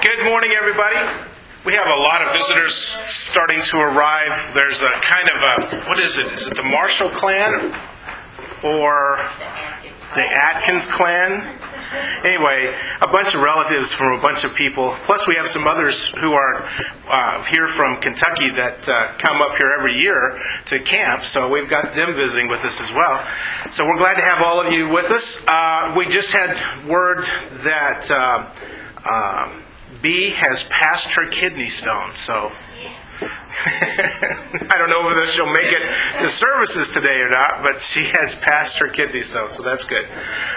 Good morning, everybody. We have a lot of visitors starting to arrive. There's a kind of a, what is it? Is it the Marshall clan or the Atkins clan? Anyway, a bunch of relatives from a bunch of people. Plus, we have some others who are here from Kentucky that come up here every year to camp. So we've got them visiting with us as well. So we're glad to have all of you with us. We just had word that B has passed her kidney stone. So I don't know whether she'll make it to services today or not, but she has passed her kidney stone. So that's good.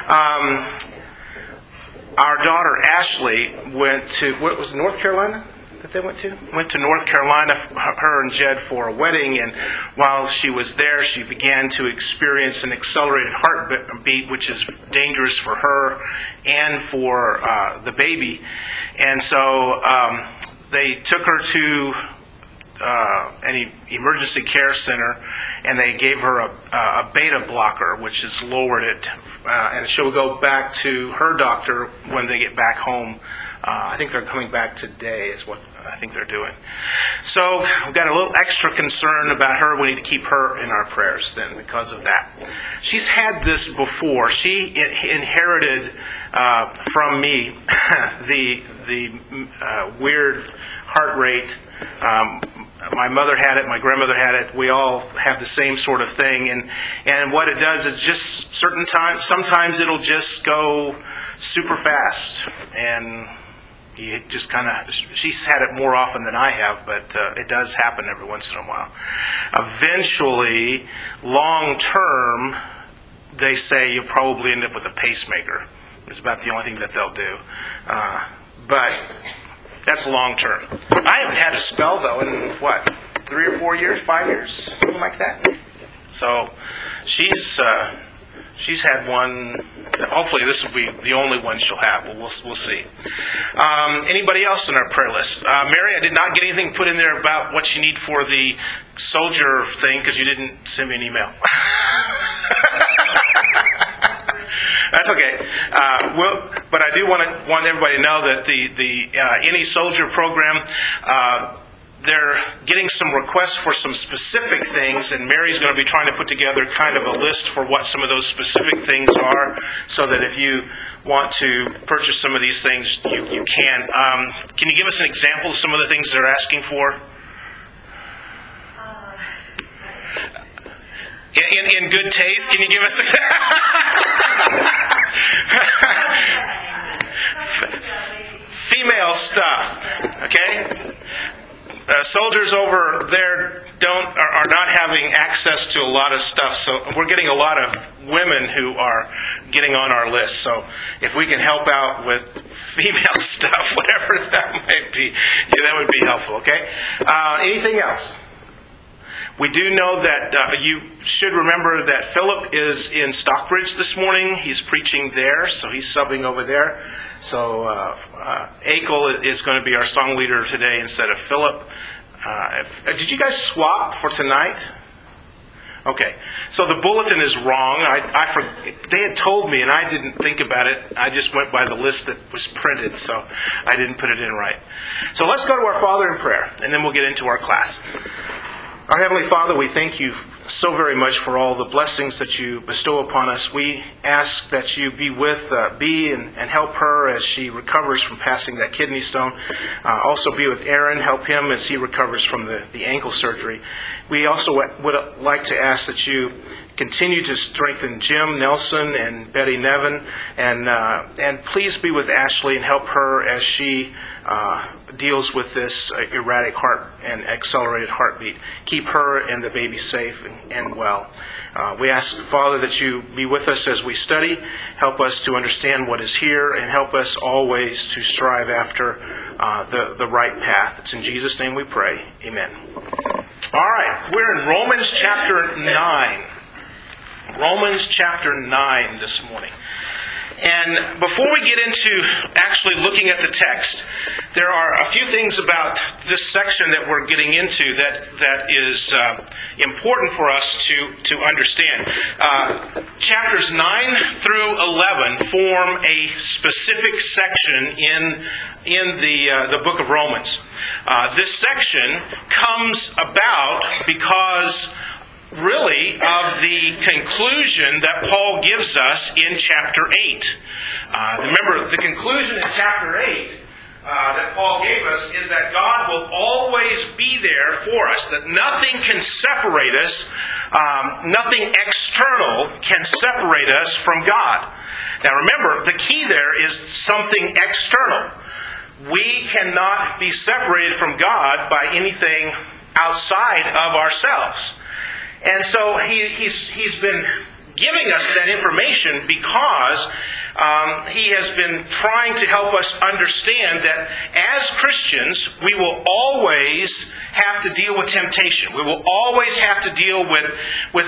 Our daughter Ashley went to, what was it, North Carolina that they went to? Went to North Carolina, her and Jed, for a wedding, and while she was there, she began to experience an accelerated heartbeat, which is dangerous for her and for the baby. And so they took her to an emergency care center, and they gave her a beta blocker, which has lowered it, and she'll go back to her doctor when they get back home. I think they're coming back today is what I think they're doing. So we've got a little extra concern about her. We need to keep her in our prayers then because of that. She's had this before. She inherited from me the weird heart rate. My mother had it, my grandmother had it. We all have the same sort of thing. And what it does is just certain times, sometimes it'll just go super fast. And you just kind of, she's had it more often than I have, but it does happen every once in a while. Eventually, long term, they say you'll probably end up with a pacemaker. It's about the only thing that they'll do. But that's long term. I haven't had a spell, though, in, 3 or 4 years, 5 years, something like that. So she's had one. Hopefully this will be the only one she'll have. We'll see. Anybody else on our prayer list? Mary, I did not get anything put in there about what you need for the soldier thing because you didn't send me an email. That's okay. But I do want everybody to know that the Any Soldier program, they're getting some requests for some specific things, and Mary's going to be trying to put together kind of a list for what some of those specific things are, so that if you want to purchase some of these things, you can. Can you give us an example of some of the things they're asking for? In good taste, can you give us female stuff? Okay, soldiers over there are not having access to a lot of stuff, so we're getting a lot of women who are getting on our list. So if we can help out with female stuff, whatever that might be, that would be helpful. Okay. Anything else? We do know that you should remember that Philip is in Stockbridge this morning. He's preaching there, so he's subbing over there. So Akel is going to be our song leader today instead of Philip. Did you guys swap for tonight? Okay, so the bulletin is wrong. They had told me, and I didn't think about it. I just went by the list that was printed, so I didn't put it in right. So let's go to our Father in prayer, and then we'll get into our class. Our Heavenly Father, we thank you so very much for all the blessings that you bestow upon us. We ask that you be with Bee and help her as she recovers from passing that kidney stone. Also be with Aaron, help him as he recovers from the ankle surgery. We also would like to ask that you continue to strengthen Jim Nelson and Betty Nevin, and please be with Ashley and help her as she deals with this erratic heart and accelerated heartbeat. Keep her and the baby safe and well. We ask, Father, that you be with us as we study. Help us to understand what is here, and help us always to strive after the right path. It's in Jesus' name we pray. Amen. All right, we're in Romans chapter 9. Romans chapter 9 this morning. And before we get into actually looking at the text, there are a few things about this section that we're getting into that is important for us to understand. Chapters 9 through 11 form a specific section in the book of Romans. This section comes about because really of the conclusion that Paul gives us in chapter 8. Remember, the conclusion in chapter 8 that Paul gave us is that God will always be there for us, that nothing can separate us, nothing external can separate us from God. Now remember, the key there is something external. We cannot be separated from God by anything outside of ourselves. And so he's been giving us that information because he has been trying to help us understand that as Christians, we will always have to deal with temptation. We will always have to deal with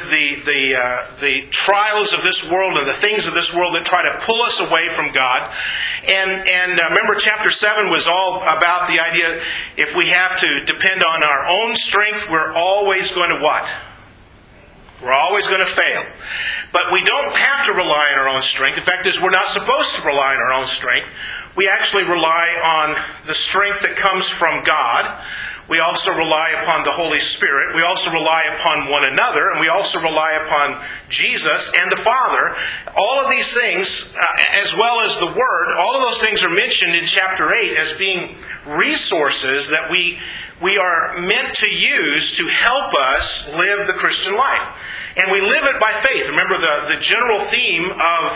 the trials of this world and the things of this world that try to pull us away from God. And remember, chapter 7 was all about the idea if we have to depend on our own strength, we're always going to what? We're always going to fail. But we don't have to rely on our own strength. In fact, we're not supposed to rely on our own strength. We actually rely on the strength that comes from God. We also rely upon the Holy Spirit. We also rely upon one another. And we also rely upon Jesus and the Father. All of these things, as well as the Word, all of those things are mentioned in chapter 8 as being resources that we are meant to use to help us live the Christian life. And we live it by faith. Remember, the general theme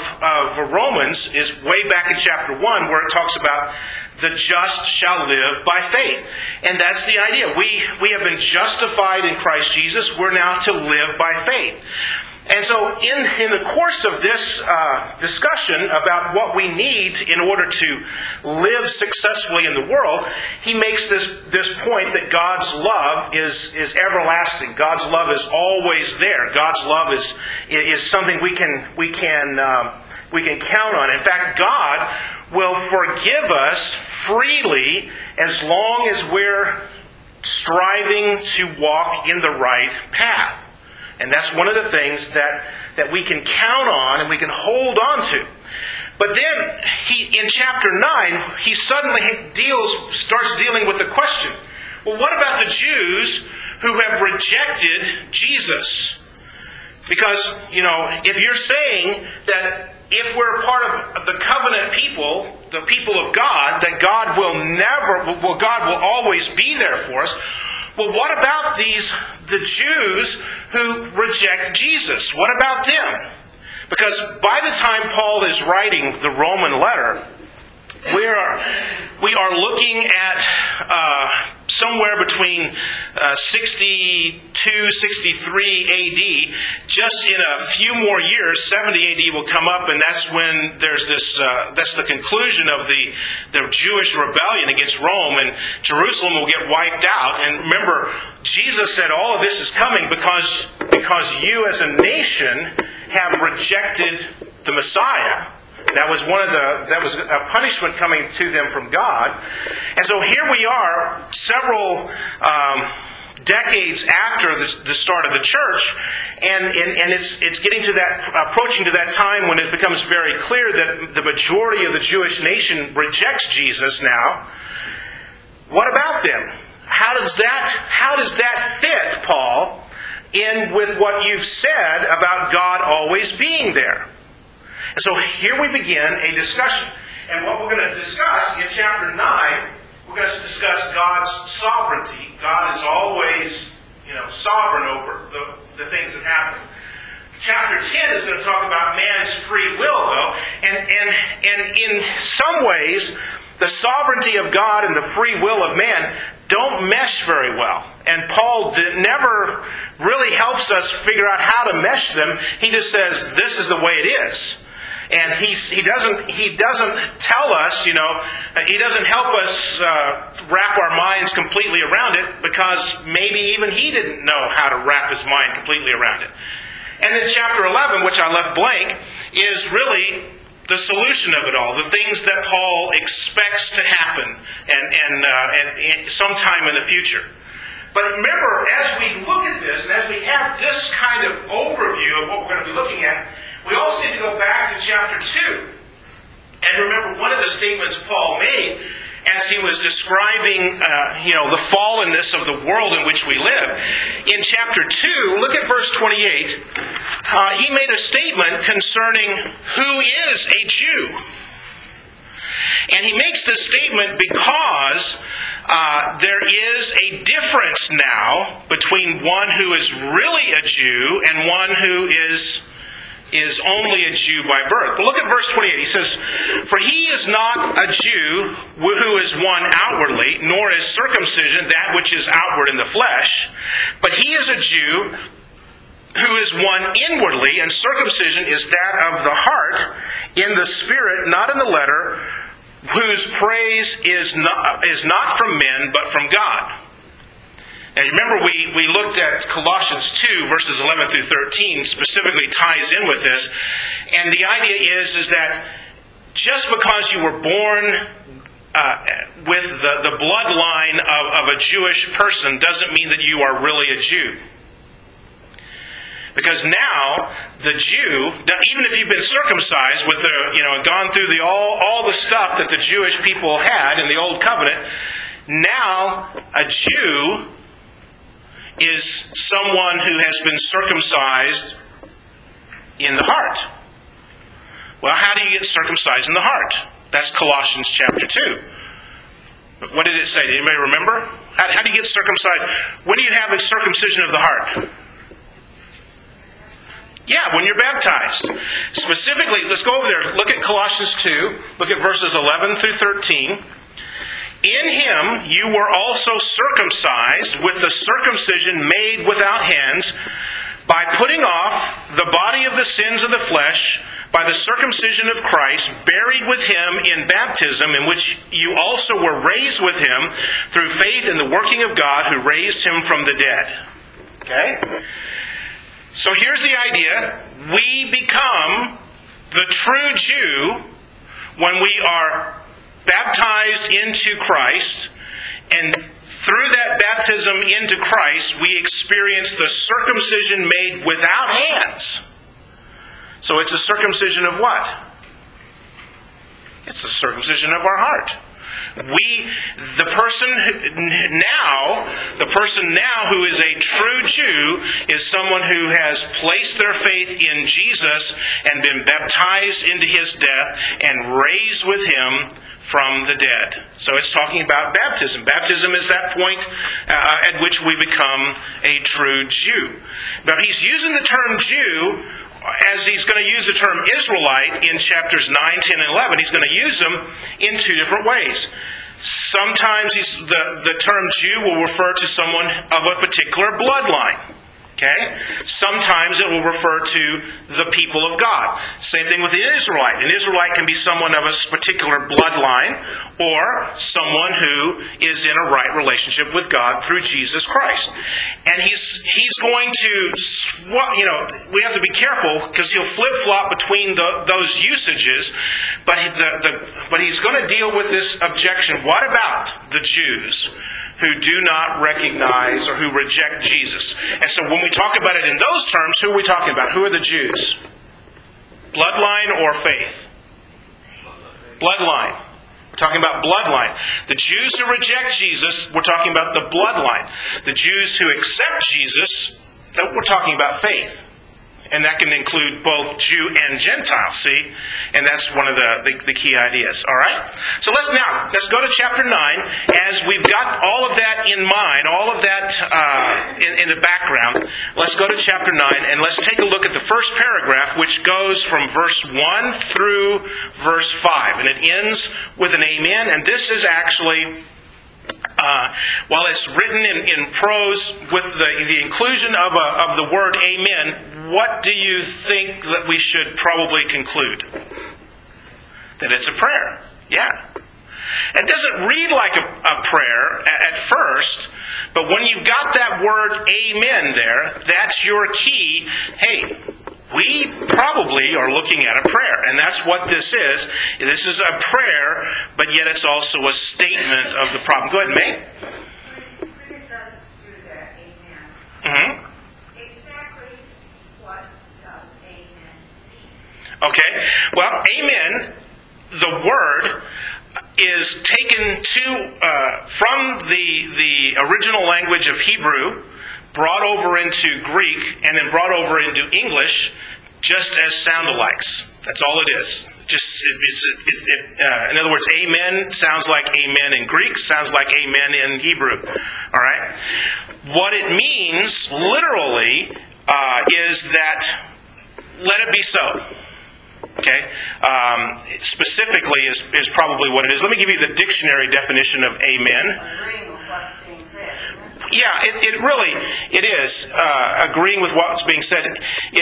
of Romans is way back in chapter 1 where it talks about the just shall live by faith. And that's the idea. We have been justified in Christ Jesus. We're now to live by faith. And so in the course of this discussion about what we need in order to live successfully in the world, he makes this point that God's love is everlasting. God's love is always there. God's love is something we can count on. In fact, God will forgive us freely as long as we're striving to walk in the right path. And that's one of the things that we can count on and we can hold on to. But then, in chapter 9, he suddenly starts dealing with the question, well, what about the Jews who have rejected Jesus? Because, if you're saying that if we're part of the covenant people, the people of God, that God will always be there for us. Well, what about the Jews who reject Jesus? What about them? Because by the time Paul is writing the Roman letter, we are looking at somewhere between 62, 63 AD. Just in a few more years, 70 AD will come up, and that's when there's that's the conclusion of the Jewish rebellion against Rome, and Jerusalem will get wiped out. And remember, Jesus said all of this is coming because you as a nation have rejected the Messiah. That was a punishment coming to them from God. And so here we are, several decades after the start of the church, and it's getting to approaching to that time when it becomes very clear that the majority of the Jewish nation rejects Jesus now. What about them? How does that fit, Paul, in with what you've said about God always being there? And so here we begin a discussion. And what we're going to discuss in chapter 9, we're going to discuss God's sovereignty. God is always, sovereign over the things that happen. Chapter 10 is going to talk about man's free will, though. And in some ways, the sovereignty of God and the free will of man don't mesh very well. And Paul never really helps us figure out how to mesh them. He just says, this is the way it is. And he doesn't tell us, he doesn't help us wrap our minds completely around it, because maybe even he didn't know how to wrap his mind completely around it. And then chapter 11, which I left blank, is really the solution of it all, the things that Paul expects to happen and sometime in the future. But remember, as we look at this, and as we have this kind of overview of what we're going to be looking at, we also need to go back to chapter 2. And remember, one of the statements Paul made as he was describing the fallenness of the world in which we live. In chapter 2, look at verse 28. He made a statement concerning who is a Jew. And he makes this statement because there is a difference now between one who is really a Jew and one who is only a Jew by birth. But look at verse 28. He says, "For he is not a Jew who is one outwardly, nor is circumcision that which is outward in the flesh, but he is a Jew who is one inwardly, and circumcision is that of the heart, in the spirit, not in the letter, whose praise is not from men, but from God." Now remember, we looked at Colossians 2, verses 11 through 13, specifically ties in with this. And the idea is that just because you were born with the bloodline of a Jewish person doesn't mean that you are really a Jew. Because now, the Jew, even if you've been circumcised with gone through all the stuff that the Jewish people had in the Old Covenant, now a Jew is someone who has been circumcised in the heart. Well, how do you get circumcised in the heart? That's Colossians chapter 2. What did it say? Did anybody remember? How do you get circumcised? When do you have a circumcision of the heart? Yeah, when you're baptized. Specifically, let's go over there. Look at Colossians 2. Look at verses 11 through 13. "In him you were also circumcised with the circumcision made without hands, by putting off the body of the sins of the flesh, by the circumcision of Christ, buried with him in baptism, in which you also were raised with him through faith in the working of God who raised him from the dead." Okay? So here's the idea. We become the true Jew when we are baptized into Christ, and through that baptism into Christ, we experience the circumcision made without hands. So it's a circumcision of what? It's a circumcision of our heart. The person now who is a true Jew is someone who has placed their faith in Jesus and been baptized into his death and raised with him from the dead. So it's talking about baptism. Baptism is that point at which we become a true Jew. Now he's using the term Jew as he's going to use the term Israelite in chapters 9, 10, and 11. He's going to use them in two different ways. Sometimes the term Jew will refer to someone of a particular bloodline. Okay? Sometimes it will refer to the people of God. Same thing with the Israelite. An Israelite can be someone of a particular bloodline or someone who is in a right relationship with God through Jesus Christ. And he's going to, we have to be careful because he'll flip-flop between those usages, but he's going to deal with this objection. What about the Jews who do not recognize or who reject Jesus? And so when we talk about it in those terms, who are we talking about? Who are the Jews? Bloodline or faith? Bloodline. We're talking about bloodline. The Jews who reject Jesus, we're talking about the bloodline. The Jews who accept Jesus, we're talking about faith. And that can include both Jew and Gentile, see? And that's one of the key ideas. All right? So let's go to chapter 9. As we've got all of that in mind, all of that in the background, let's go to chapter 9 and let's take a look at the first paragraph, which goes from verse 1 through verse 5. And it ends with an amen. And this is actually, while it's written in prose with the inclusion of the word amen, what do you think that we should probably conclude? That it's a prayer. Yeah. It doesn't read like a prayer at first, but when you've got that word amen there, that's your key. Hey, we probably are looking at a prayer. And that's what this is. This is a prayer, but yet it's also a statement of the problem. Go ahead, May. When it does do that, amen. Mm-hmm. Exactly what does amen mean? Okay. Well, amen, the word, is taken from the original language of Hebrew, brought over into Greek, and then brought over into English, just as sound-alikes. That's all it is. In other words, amen sounds like amen in Greek, sounds like amen in Hebrew. All right? What it means, literally, is that let it be so. Okay? Specifically is probably what it is. Let me give you the dictionary definition of amen. Agreeing with what's being said. Yeah, it is agreeing with what's being said.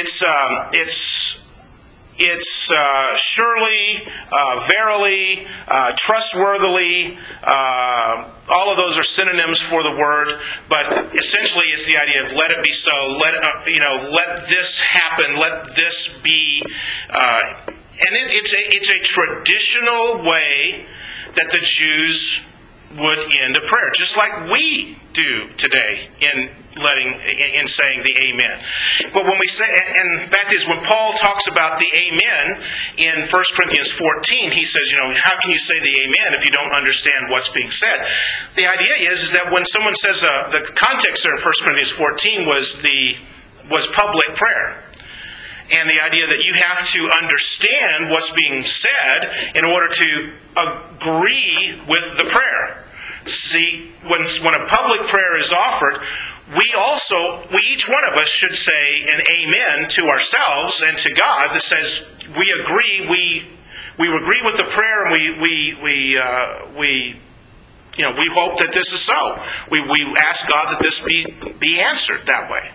It's surely, verily, trustworthily. All of those are synonyms for the word, but essentially it's the idea of let it be so. Let this happen. Let this be. And it's a traditional way that the Jews would end a prayer, just like we do today in saying the amen. But when we say, and the fact is, when Paul talks about the amen in 1 Corinthians 14, he says, how can you say the amen if you don't understand what's being said? The idea is that when someone says, the context there in 1 Corinthians 14 was public prayer. And the idea that you have to understand what's being said in order to agree with the prayer. See, when a public prayer is offered, we each one of us should say an amen to ourselves and to God that says we agree, we agree with the prayer, and we hope that this is so. We ask God that this be answered that way.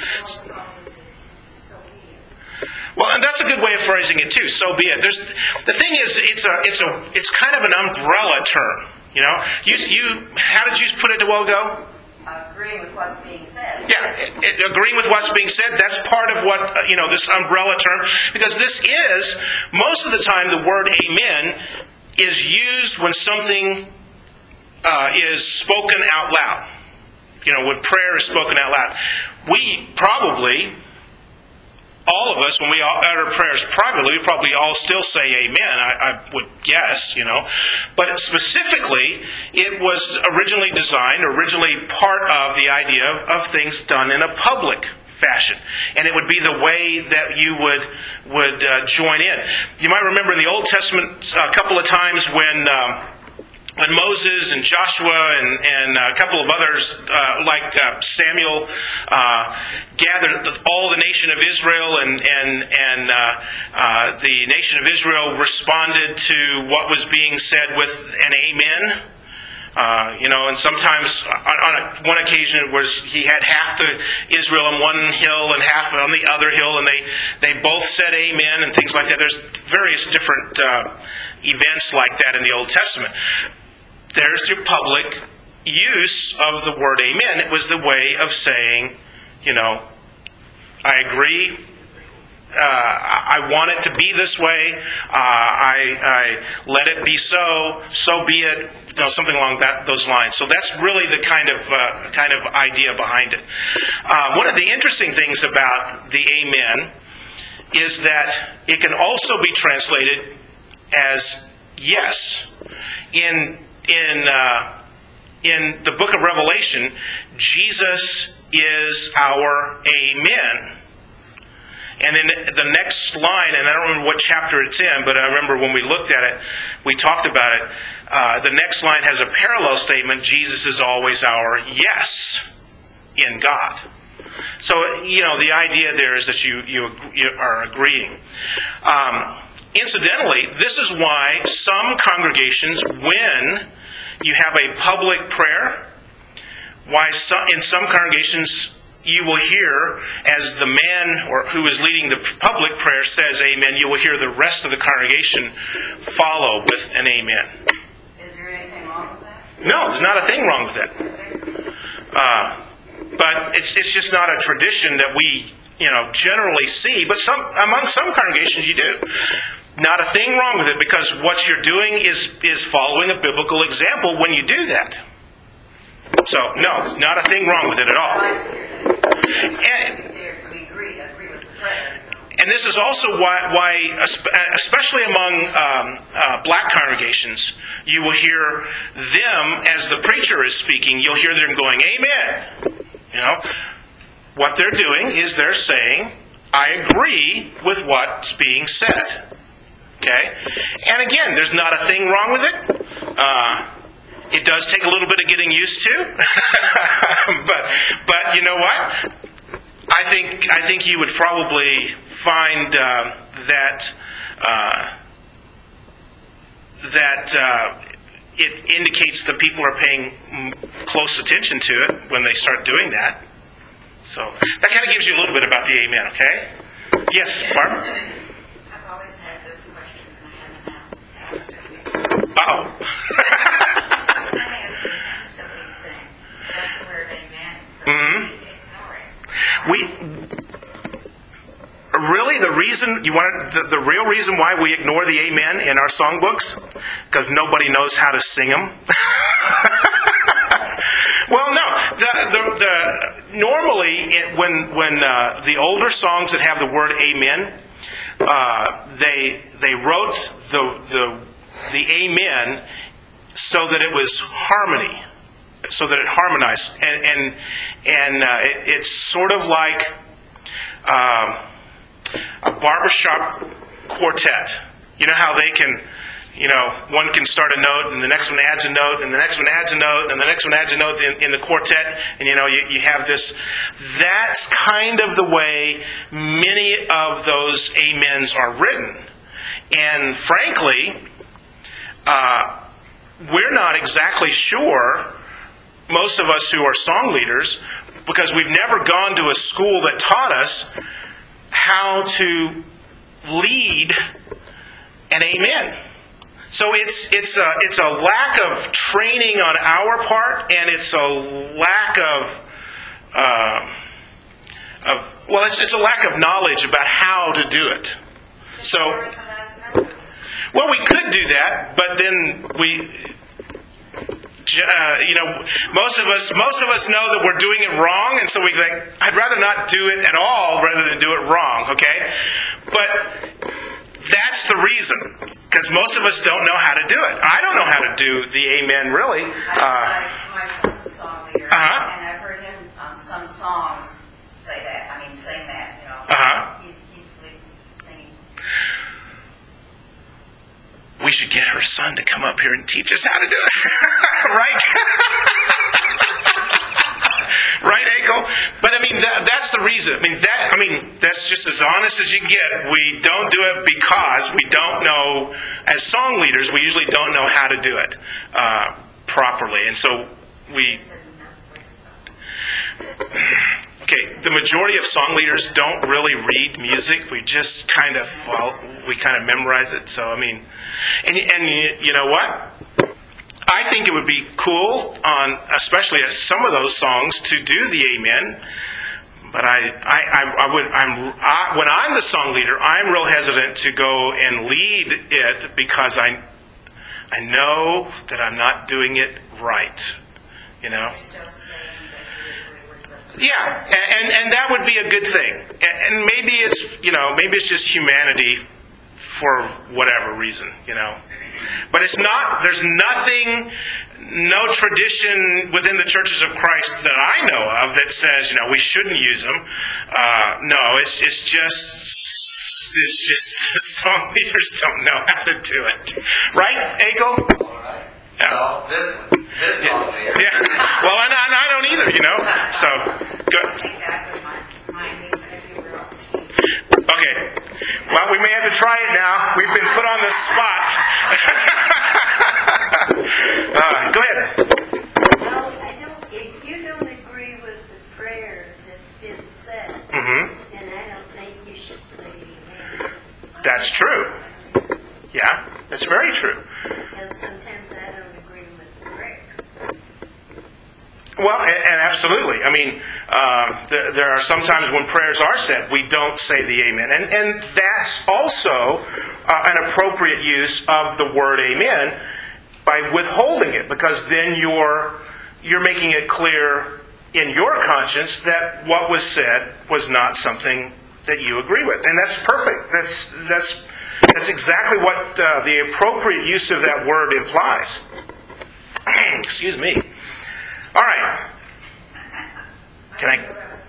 Well, and that's a good way of phrasing it too. So be it. The thing is, it's kind of an umbrella term. How did you put it a while ago? Agreeing with what's being said. Yeah, agreeing with what's being said. That's part of what this umbrella term, because this is most of the time the word amen is used when something is spoken out loud. When prayer is spoken out loud. We probably, all of us, when we utter prayers privately, we probably all still say amen, I would guess, But specifically, it was originally part of the idea of things done in a public fashion. And it would be the way that you would join in. You might remember in the Old Testament a couple of times when Moses and Joshua and a couple of others, like Samuel, gathered all the nation of Israel, and the nation of Israel responded to what was being said with an amen. And sometimes on one occasion it was he had half the Israel on one hill and half on the other hill, and they both said amen and things like that. There's various different events like that in the Old Testament. There's your public use of the word amen. It was the way of saying, I agree. I want it to be this way. I let it be so. So be it. Something along those lines. So that's really the kind of idea behind it. One of the interesting things about the amen is that it can also be translated as yes. In the book of Revelation, Jesus is our amen. And then the next line, and I don't remember what chapter it's in, but I remember when we looked at it, we talked about it. The next line has a parallel statement: Jesus is always our yes in God. So, the idea there is that you are agreeing. Incidentally, this is why some congregations, when you have a public prayer, in some congregations you will hear, as the man who is leading the public prayer says amen, you will hear the rest of the congregation follow with an amen. Is there anything wrong with that? No, there's not a thing wrong with that. But it's just not a tradition that we generally see, but among some congregations you do. Not a thing wrong with it, because what you're doing is following a biblical example when you do that. So, no, not a thing wrong with it at all. And this is also why especially among black congregations, you will hear them, as the preacher is speaking, you'll hear them going, "Amen." What they're doing is they're saying, "I agree with what's being said." Okay? And again, there's not a thing wrong with it. It does take a little bit of getting used to. but you know what? I think you would probably find that it indicates that people are paying close attention to it when they start doing that. So that kind of gives you a little bit about the amen, okay? Yes, Barb? I've always had this question and I haven't asked it. Uh-oh. So I have somebody saying, that's the word amen. Mm-hmm. Really, the real reason why we ignore the amen in our songbooks? Because nobody knows how to sing them. Well, no. Normally, when the older songs that have the word amen, they wrote the amen so that it was harmony, so that it harmonized, and it's sort of like a barbershop quartet. You know how they can, one can start a note, and the next one adds a note, and the next one adds a note, and the next one adds a note in the quartet, and you have this. That's kind of the way many of those amens are written. And frankly, we're not exactly sure, most of us who are song leaders, because we've never gone to a school that taught us how to lead an amen. So it's a lack of training on our part, and it's a lack it's a lack of knowledge about how to do it. So, well, we could do that, but then most of us know that we're doing it wrong, and so we think, I'd rather not do it at all rather than do it wrong, okay? But that's the reason, because most of us don't know how to do it. I don't know how to do the amen, really. My son's a song leader, and I've heard him on some songs sing that, He's singing. We should get her son to come up here and teach us how to do it. Right? Right, Akel? But that's the reason. That's just as honest as you can get. We don't do it because we don't know, as song leaders, we usually don't know how to do it properly. And so the majority of song leaders don't really read music. We just kind of memorize it. So, and you know what? I think it would be cool especially some of those songs, to do the amen. But when I'm the song leader, I'm real hesitant to go and lead it, because I know that I'm not doing it right. Yeah, and that would be a good thing. And maybe it's just humanity for whatever reason, But it's not. There's nothing, no tradition within the churches of Christ that I know of that says we shouldn't use them. No, it's just the song leaders don't know how to do it, right, Akel? All right. Yeah. No, this song leader. Yeah. Well, I don't either, So good. Okay. Well, we may have to try it now. We've been put on the spot. Go ahead. Well, if you don't agree with the prayer that's been said, then I don't think you should say amen. That's true. Yeah, that's very true. Because sometimes I don't agree with the prayer. Well, and absolutely. I mean, there are some times when prayers are said, we don't say the amen. And that's also an appropriate use of the word amen by withholding it, because then you're making it clear in your conscience that what was said was not something that you agree with. And that's perfect. That's exactly what the appropriate use of that word implies. Excuse me. All right. Can I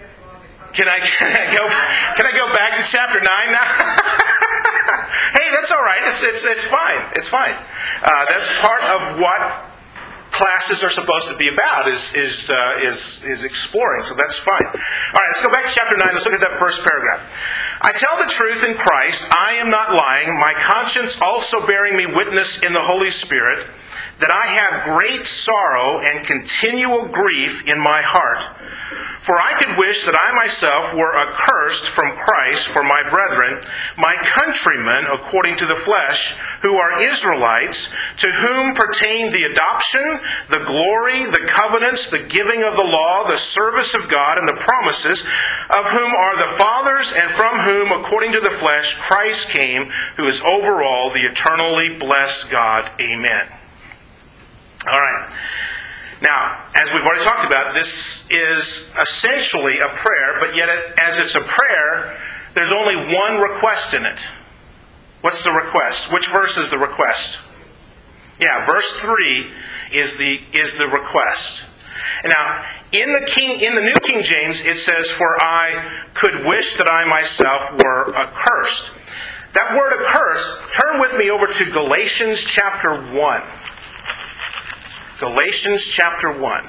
go back to chapter 9 now? Hey, that's all right. It's fine. It's fine. That's part of what classes are supposed to be about, is exploring. So that's fine. All right, let's go back to chapter 9. Let's look at that first paragraph. I tell the truth in Christ. I am not lying. My conscience also bearing me witness in the Holy Spirit, that I have great sorrow and continual grief in my heart. For I could wish that I myself were accursed from Christ for my brethren, my countrymen according to the flesh, who are Israelites, to whom pertain the adoption, the glory, the covenants, the giving of the law, the service of God, and the promises, of whom are the fathers, and from whom, according to the flesh, Christ came, who is over all, the eternally blessed God. Amen. All right. Now, as we've already talked about, this is essentially a prayer, but yet as it's a prayer, there's only one request in it. What's the request? Which verse is the request? Yeah, verse 3 is the request. Now, in the New King James, it says, "For I could wish that I myself were accursed." That word accursed, turn with me over to Galatians chapter 1. Galatians chapter 1.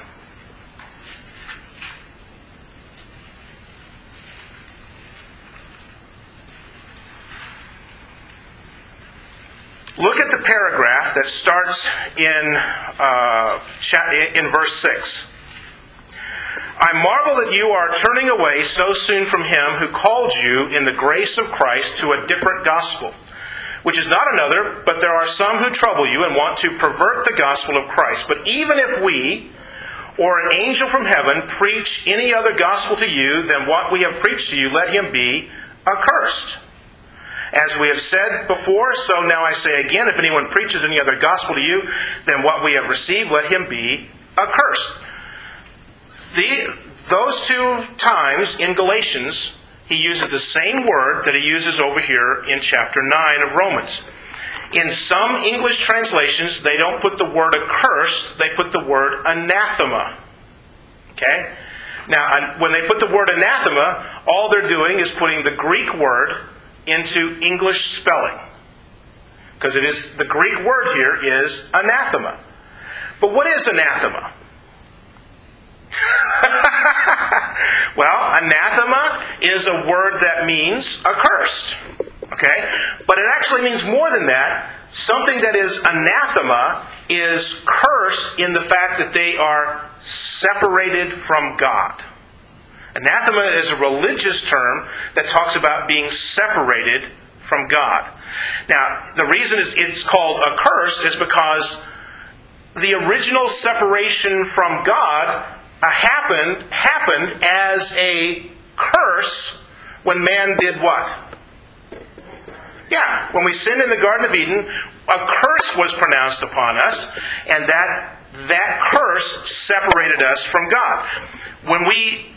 Look at the paragraph that starts in verse 6. I marvel that you are turning away so soon from him who called you in the grace of Christ to a different gospel, which is not another, but there are some who trouble you and want to pervert the gospel of Christ. But even if we, or an angel from heaven, preach any other gospel to you than what we have preached to you, let him be accursed. As we have said before, so now I say again, if anyone preaches any other gospel to you than what we have received, let him be accursed. Those two times in Galatians, he uses the same word that he uses over here in chapter 9 of Romans. In some English translations, they don't put the word accursed, they put the word anathema. Okay? Now, when they put the word anathema, all they're doing is putting the Greek word into English spelling. Because the Greek word here is anathema. But what is anathema? Well, anathema is a word that means accursed. Okay? But it actually means more than that. Something that is anathema is cursed in the fact that they are separated from God. Anathema is a religious term that talks about being separated from God. Now, the reason it's called accursed is because the original separation from God happened as a curse when man did what? Yeah, when we sinned in the Garden of Eden, a curse was pronounced upon us, and that curse separated us from God. When we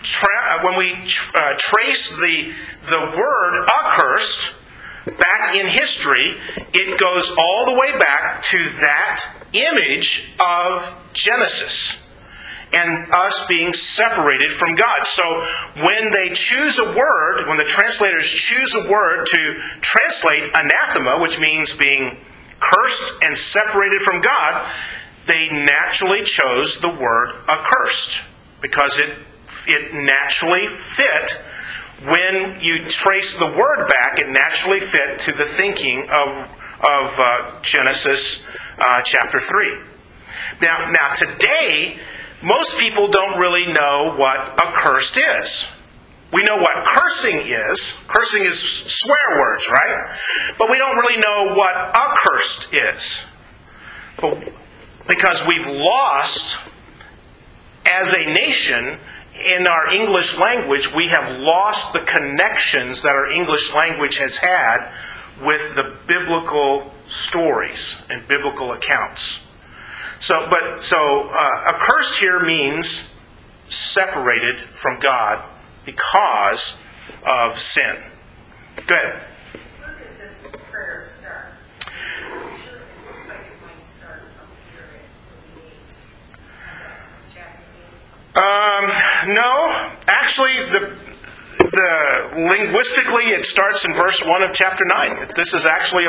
trace the word accursed back in history, it goes all the way back to that image of Genesis and us being separated from God. So when they choose a word, when the translators choose a word to translate anathema, which means being cursed and separated from God, they naturally chose the word accursed because it naturally fit. When you trace the word back, it naturally fit to the thinking of Genesis chapter 3. Now today, most people don't really know what accursed is. We know what cursing is. Cursing is swear words, right? But we don't really know what accursed is. Because we've lost as a nation, in our English language, we have lost the connections that our English language has had with the biblical stories and biblical accounts. So accursed here means separated from God because of sin. Go ahead. Where does this prayer start? I'm sure it looks like it might start from here at 48, chapter 8. No, actually, linguistically, it starts in verse 1 of chapter 9. This is actually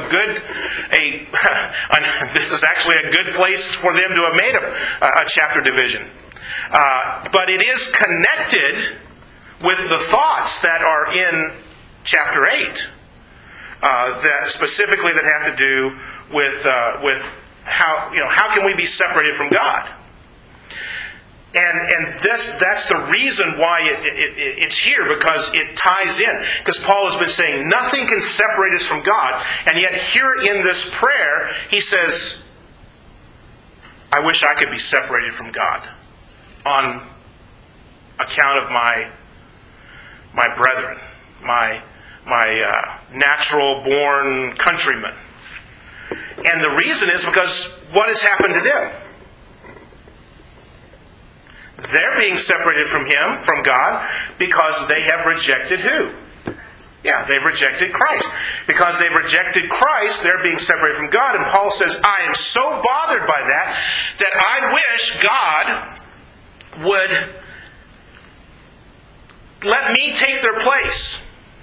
this is actually a good place for them to have made a chapter division. But it is connected with the thoughts that are in chapter 8, that specifically that have to do with how can we be separated from God. And that's the reason why it's here, because it ties in. Because Paul has been saying nothing can separate us from God. And yet here in this prayer, he says, I wish I could be separated from God on account of my brethren, my natural-born countrymen. And the reason is because what has happened to them? They're being separated from Him, from God, because they have rejected who? Yeah, they've rejected Christ. Because they've rejected Christ, they're being separated from God. And Paul says, I am so bothered by that I wish God would let me take their place.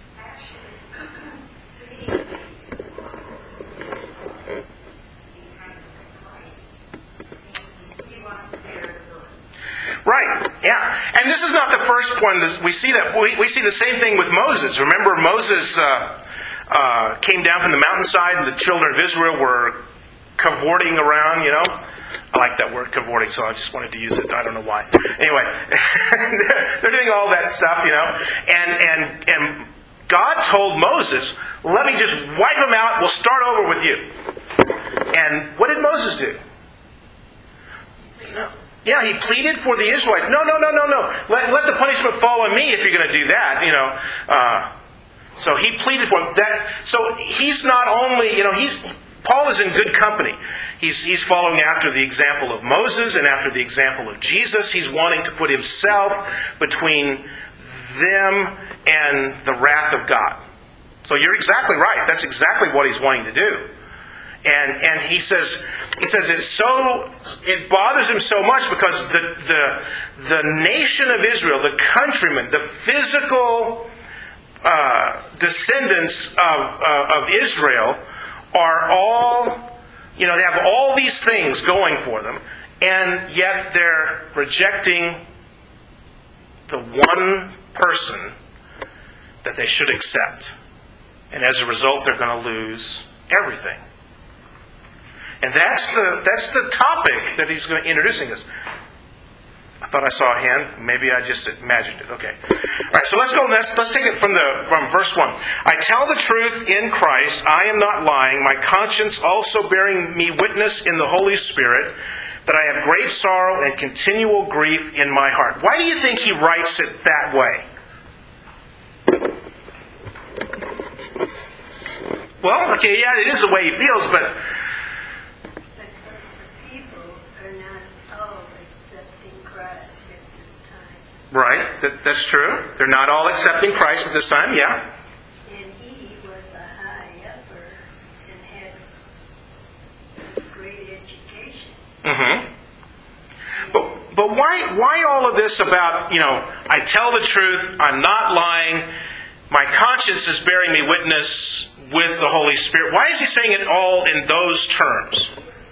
Right, yeah. And this is not the first one. We see that. We see the same thing with Moses. Remember, Moses came down from the mountainside and the children of Israel were cavorting around, I like that word, cavorting, so I just wanted to use it. I don't know why. Anyway, they're doing all that stuff, And God told Moses, let me just wipe them out. We'll start over with you. And what did Moses do? No. Yeah, he pleaded for the Israelites. No. Let the punishment fall on me if you're going to do that. So he pleaded for them. So he's not only, Paul is in good company. He's following after the example of Moses and after the example of Jesus. He's wanting to put himself between them and the wrath of God. So you're exactly right. That's exactly what he's wanting to do. And he says it bothers him so much because the nation of Israel, the countrymen, the physical descendants of Israel are all, they have all these things going for them, and yet they're rejecting the one person that they should accept. And as a result, they're going to lose everything. And that's the topic that he's going to introducing us. I thought I saw a hand. Maybe I just imagined it. Okay. All right. So let's go. Let's take it from verse 1. I tell the truth in Christ. I am not lying. My conscience also bearing me witness in the Holy Spirit that I have great sorrow and continual grief in my heart. Why do you think he writes it that way? Well, okay, yeah, it is the way he feels, but right, that's true. They're not all accepting Christ at this time, yeah. And he was a high upper and had great education. Mm-hmm. But why all of this about, I tell the truth, I'm not lying, my conscience is bearing me witness with the Holy Spirit. Why is he saying it all in those terms?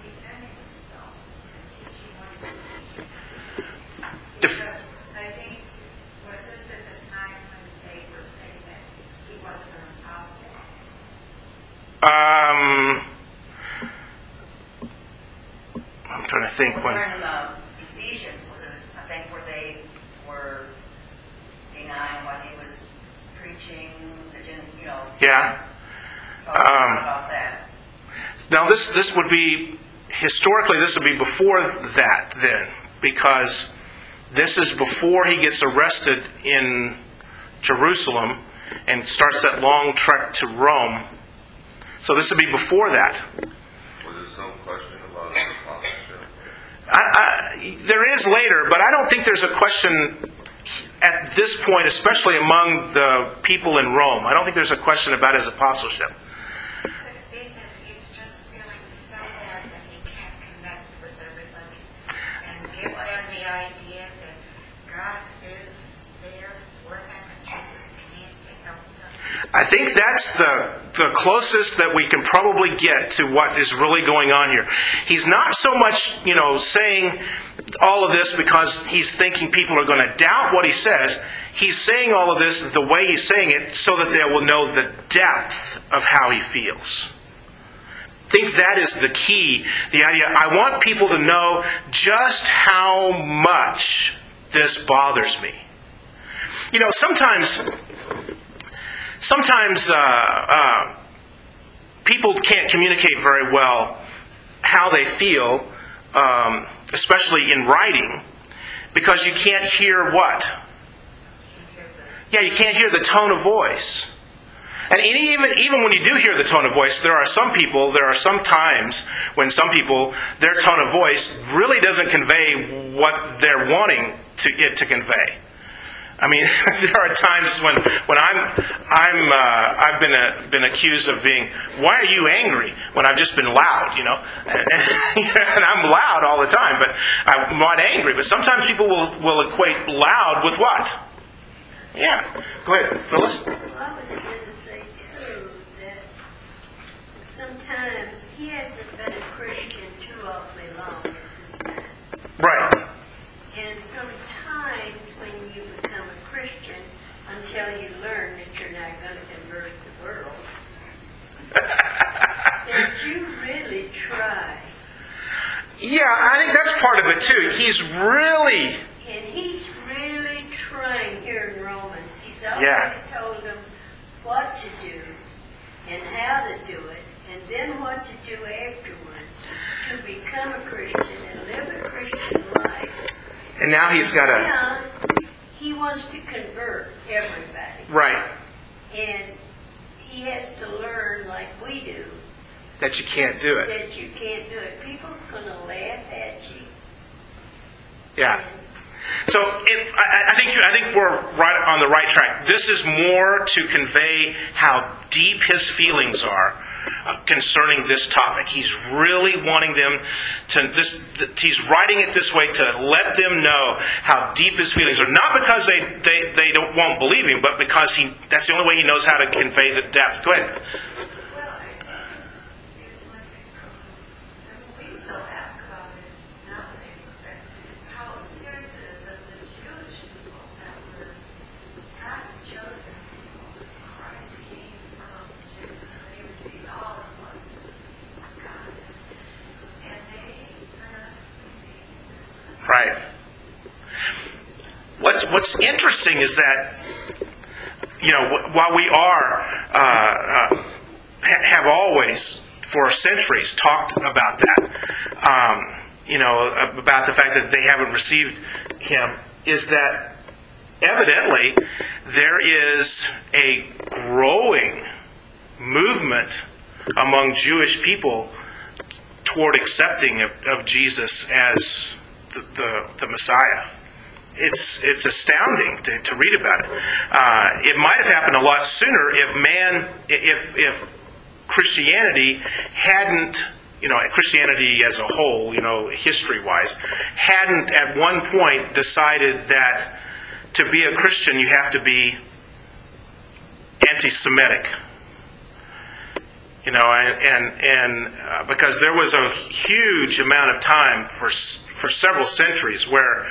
I'm trying to think when. In Ephesians, was it, I think, where they were denying what he was preaching, Yeah. About that. Now this would be, historically, this would be before that then, because This is before he gets arrested in Jerusalem and starts that long trek to Rome. So this would be before that. Was there some question about his apostleship? There is later, but I don't think there's a question at this point, especially among the people in Rome. I don't think there's a question about his apostleship. Could it be that he's just feeling so bad that he can't connect with everybody and give them the idea that God is there for them and Jesus can't help them? I think that's the closest that we can probably get to what is really going on here. He's not so much, saying all of this because he's thinking people are going to doubt what he says. He's saying all of this the way he's saying it so that they will know the depth of how he feels. I think that is the key. The idea, I want people to know just how much this bothers me. Sometimes people can't communicate very well how they feel, especially in writing, because you can't hear what? Yeah, you can't hear the tone of voice. And even when you do hear the tone of voice, there are some times when some people, their tone of voice really doesn't convey what they're wanting it to convey. I mean, there are times when I've been accused of being, why are you angry? When I've just been loud, and I'm loud all the time, but I'm not angry. But sometimes people will equate loud with what? Yeah. Go ahead, Phyllis. Well, I was going to say, too, that sometimes he hasn't been a Christian too awfully long at this time. Right. And sometimes when you become a Christian, until you learn that you're not going to convert the world, that you really try. Yeah, I think that's part of it, too. He's really trying here in Romans. He's already told them what to do and how to do it, and then what to do afterwards to become a Christian and live a Christian life. And now he's got Now, he wants to convert everybody. Right. And he has to learn, like we do, That you can't do it. that you can't do it. People's going to laugh at you. Yeah. So I think we're right on the right track. This is more to convey how deep his feelings are concerning this topic. He's really wanting them to. He's writing it this way to let them know how deep his feelings are. Not because they won't believe him, but because that's the only way he knows how to convey the depth. Go ahead. Well, I think it's my big problem. We still ask about it nowadays, that how serious it is that the Jewish people that were God's chosen people, Christ came from the Jews, and they received all the blessings of God. And they are not receiving this. Right. What's interesting is that, while we have always, for centuries, talked about that, about the fact that they haven't received him, is that evidently there is a growing movement among Jewish people toward accepting of Jesus as the Messiah. It's astounding to read about it. It might have happened a lot sooner if Christianity hadn't, Christianity as a whole, history-wise, hadn't at one point decided that to be a Christian you have to be anti-Semitic. Because there was a huge amount of time for several centuries where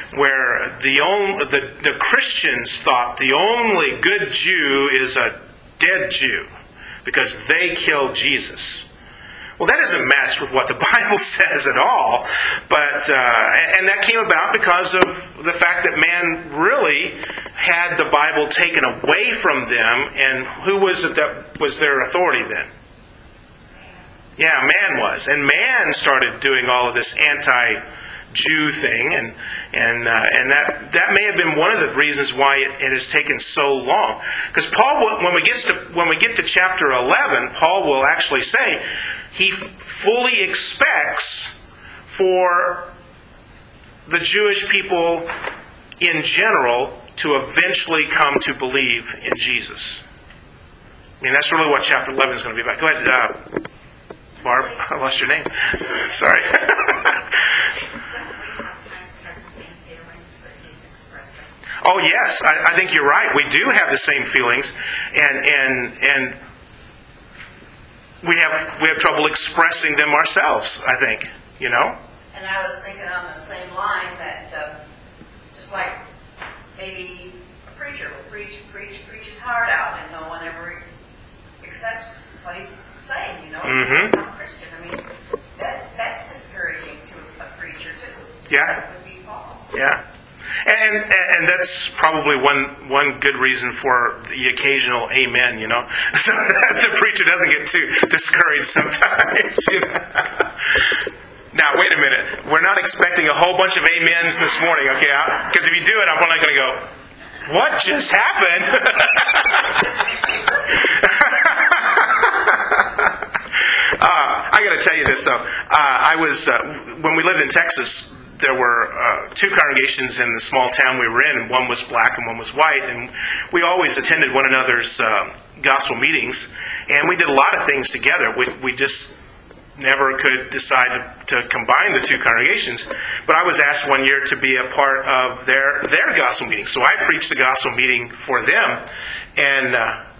the Christians thought the only good Jew is a dead Jew because they killed Jesus. Well, that doesn't match with what the Bible says at all. But and that came about because of the fact that man really had the Bible taken away from them, and who was it that was their authority then? Yeah, man was. And man started doing all of this Jew thing, and that may have been one of the reasons why it has taken so long. Because Paul, when we get to chapter 11, Paul will actually say he fully expects for the Jewish people in general to eventually come to believe in Jesus. I mean, that's really what chapter 11 is going to be about. Go ahead, Barb. I lost your name. Sorry. Don't we sometimes have the same feelings that he's expressing? Oh yes, I think you're right. We do have the same feelings, and we have trouble expressing them ourselves. I think, you know. And I was thinking on the same line that just like maybe a preacher will preach his heart out, and no one ever accepts what he's saying. You know, Mm-hmm. I'm a Christian. I mean, that's discouraging to a preacher too. Yeah. That would be Paul. Yeah. And that's probably one good reason for the occasional amen, you know. So that the preacher doesn't get too discouraged sometimes, you know. Now, wait a minute. We're not expecting a whole bunch of amens this morning, okay? Because if you do it, I'm probably going to go, what just happened? I got to tell you this, though. I was, when we lived in Texas, there were two congregations in the small town we were in, and one was black and one was white, and we always attended one another's gospel meetings, and we did a lot of things together. We just never could decide to combine the two congregations, but I was asked one year to be a part of their gospel meeting, so I preached the gospel meeting for them, and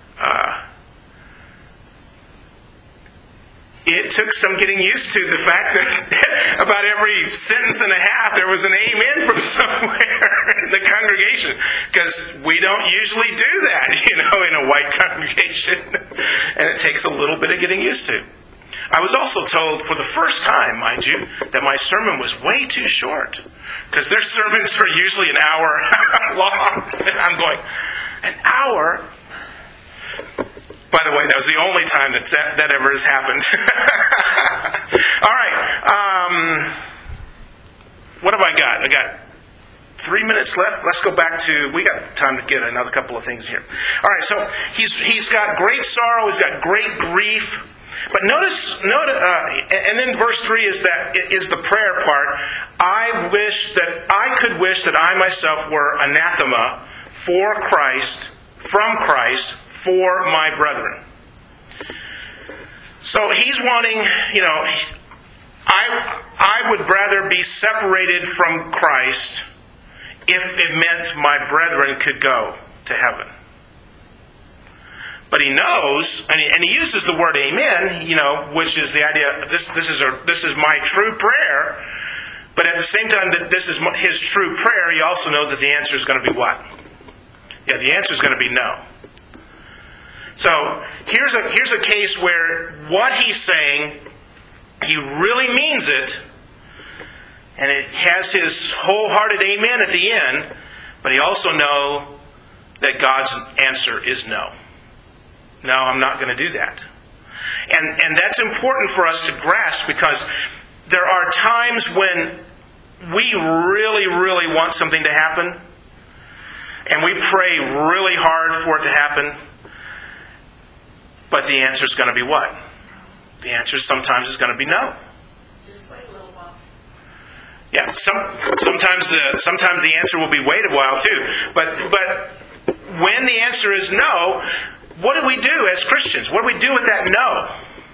it took some getting used to the fact that about every sentence and a half there was an amen from somewhere in the congregation, because we don't usually do that, you know, in a white congregation, and it takes a little bit of getting used to. I was also told for the first time, mind you, that my sermon was way too short, because their sermons are usually an hour long, and I'm going, an hour? By the way, that was the only time that ever has happened. All right. What have I got? I got 3 minutes left. Let's go back to... We got time to get another couple of things here. All right, so he's got great sorrow. He's got great grief. But notice, and then verse 3 is the prayer part. I could wish that I myself were anathema from Christ, for my brethren. So he's wanting, you know, I would rather be separated from Christ if it meant my brethren could go to heaven. But he knows, and he uses the word amen, you know, which is the idea, this is my true prayer, but at the same time that this is his true prayer, he also knows that the answer is going to be what? Yeah, the answer is going to be no. So here's a case where what he's saying, he really means it, and it has his wholehearted amen at the end, but he also knows that God's answer is no. No, I'm not going to do that. And that's important for us to grasp, because there are times when we really, really want something to happen, and we pray really hard for it to happen, but the answer is going to be what? The answer sometimes is going to be no. Just wait a little while. Yeah, sometimes the answer will be wait a while too. But when the answer is no, what do we do as Christians? What do we do with that no?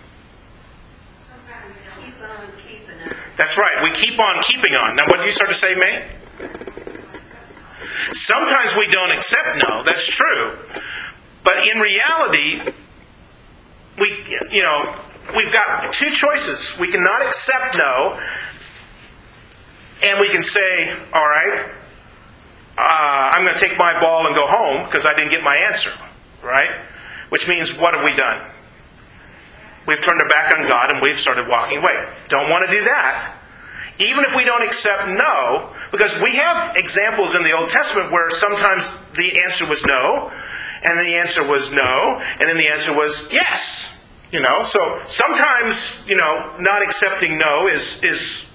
Keep on keeping on. That's right. We keep on keeping on. Now, what did you start to say, May? Sometimes we don't accept no. That's true. But in reality, we've got two choices. We cannot accept no, and we can say, all right, I'm going to take my ball and go home because I didn't get my answer. Right? Which means, what have we done? We've turned our back on God and we've started walking away. Don't want to do that. Even if we don't accept no, because we have examples in the Old Testament where sometimes the answer was no, and then the answer was no, and then the answer was yes. So sometimes, not accepting no is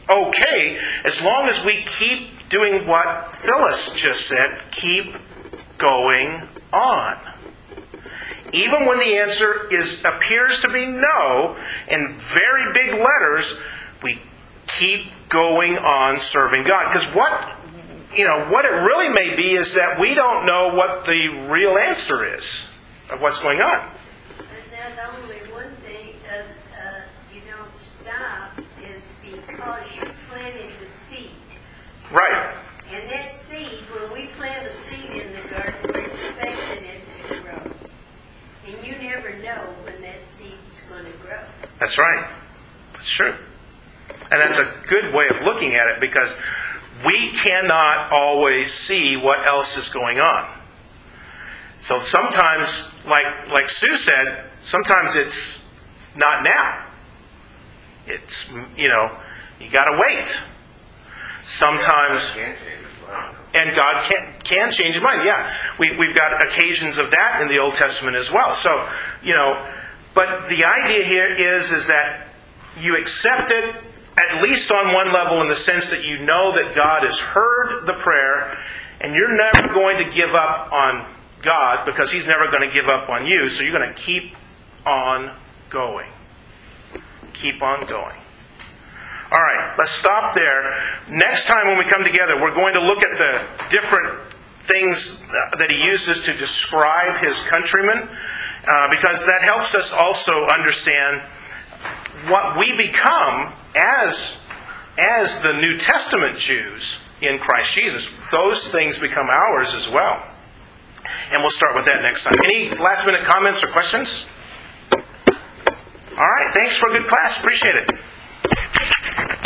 okay as long as we keep doing what Phyllis just said, keep going on. Even when the answer appears to be no, in very big letters, we keep going on serving God. Because what it really may be is that we don't know what the real answer is of what's going on. But that's only one thing you don't stop is because you planted the seed. Right. And that seed, when we plant a seed in the garden, we're expecting it to grow. And you never know when that seed's going to grow. That's right. That's true. And that's a good way of looking at it, because we cannot always see what else is going on. So sometimes, like Sue said, sometimes it's not now. It's, you got to wait. Sometimes, and God can change his mind. Yeah, we've got occasions of that in the Old Testament as well. So, but the idea here is that you accept it, at least on one level, in the sense that you know that God has heard the prayer, and you're never going to give up on God, because He's never going to give up on you. So you're going to keep on going. Keep on going. All right, let's stop there. Next time when we come together, we're going to look at the different things that he uses to describe his countrymen, because that helps us also understand what we become as the New Testament Jews in Christ Jesus. Those things become ours as well. And we'll start with that next time. Any last minute comments or questions? All right, thanks for a good class. Appreciate it.